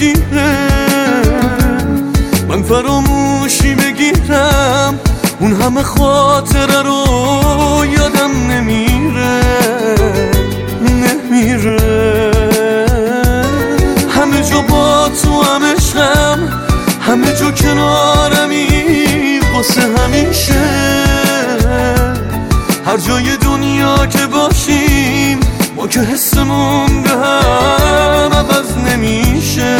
بگیره، من فراموشی بگیرم، اون همه خاطره رو یادم نمیره. همه جا با تو هم عشقم، همه جا کنارمی واسه همیشه. هر جای دنیا که باشیم ما که حسمون به هم عوض نمیشه.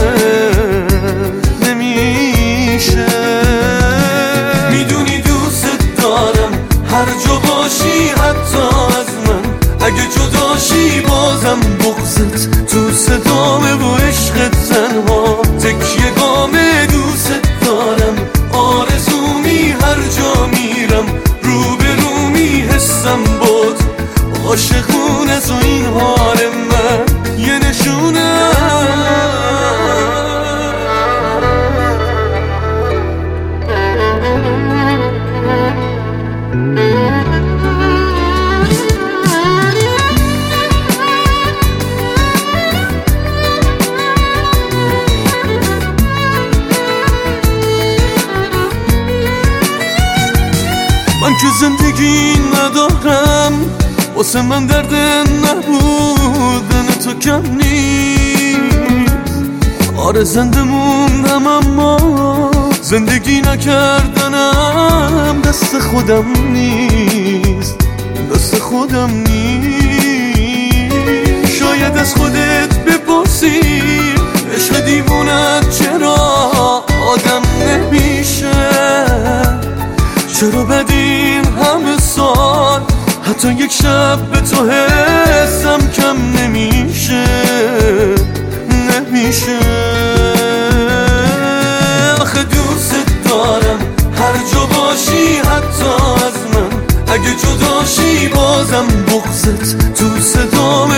میدونی دوست دارم، هر جا باشی حتی از من. اگه جداشی بازم بغضت تو صدامه و عشقت تنها تکیه گامه. دوست دارم آرزومی، هر جا میرم روبرومی حسم بود عاشقونه تو این حال من یه نشونه. من که زندگی ندارم، واسه من درد نبودن تو کم نیست. آره زنده موندم اما زندگی نکردنم دست خودم نیست. شاید از خودت بپرسی عشق دیوونت چرا آدم نمیشه. چرا بدین همه سال حتی یک شب به تو حسم کم نمیشه. آخه دوست دارم، هر جا باشی حتی از من. اگه جداشی بازم بغضت تو صدام